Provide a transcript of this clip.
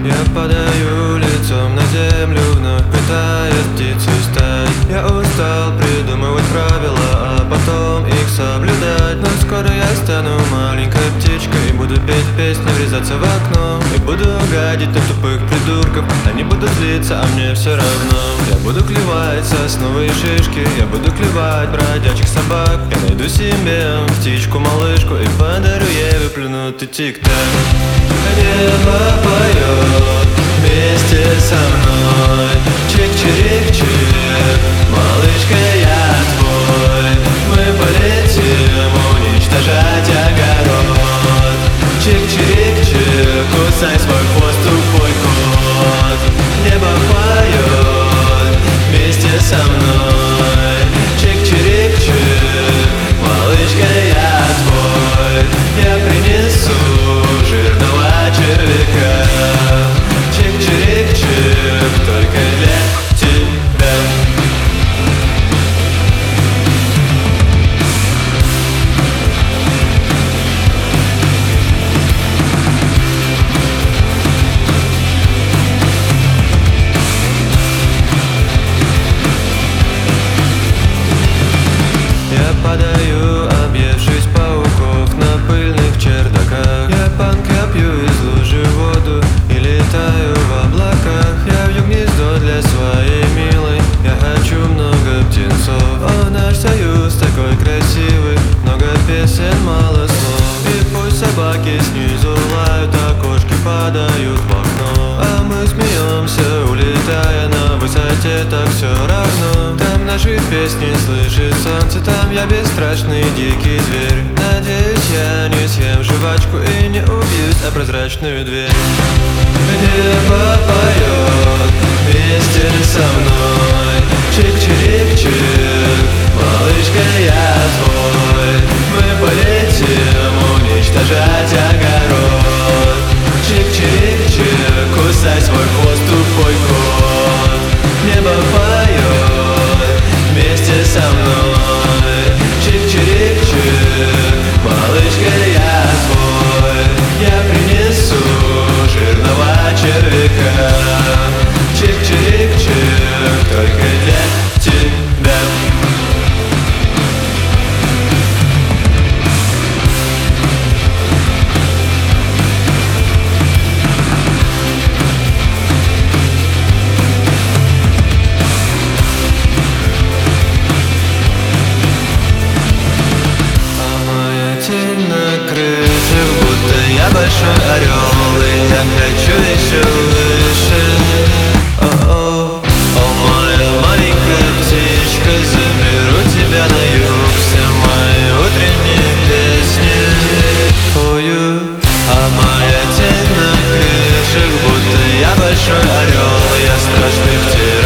Я падаю лицом на землю, вновь пытаясь птицей стать. Я устал придумывать правила, а потом их соблюдать. Но скоро я стану маленькой птичкой и буду петь песни, врезаться в окно. И буду гадить на тупых придурков. Они будут злиться, а мне все равно. Я буду клевать сосновые шишки, я буду клевать бродячих собак. Я найду себе птичку-малышку и подарю ей выплюнутый тик-так. Небо поет вместе со мной. Чик-чирик-чик, малышка, я твой. Мы полетим уничтожать огород. Чик-чирик-чик, кусай свой хвост, тупой кот. Небо поет вместе со мной. Чик-чирик-чик, малышка, я твой. Я принесу жирного червяка. Чик-чирик-чик, только для тебя. Я падаю, объевшись пауков на пыльных чердаках. Я панка пью из лужи воду и летаю в облаках. Я вью гнездо для своей милой, я хочу много птенцов. О, наш союз такой красивый, много песен, мало слов. И пусть собаки снизу лают, а кошки падают в окно. А мы смеемся, улетая на высоте, так все равно. Там наши песни слышит солнце, там я бесстрашный дикий зверь. Надеюсь, я не съем жвачку и не убьюсь о прозрачную дверь. Небо поет вместе со мной. Чик-чирик-чик, малышка, я твой. Мы полетим уничтожать огород. Чик-чирик-чик, кусай свой хвост, тупой кот. Небо поет вместе со мной. Чик-чирик-чик, малышка, я твой. Я принесу жирного червяка. Чик-чирик-чик, только для тебя. На крыше, будто я большой орел, и я хочу еще выше. О-о, о, моя маленькая птичка, заберу тебя на юг. Все мои утренние песни пою. А моя тень на крыше, будто я большой орел, я страшный птиц.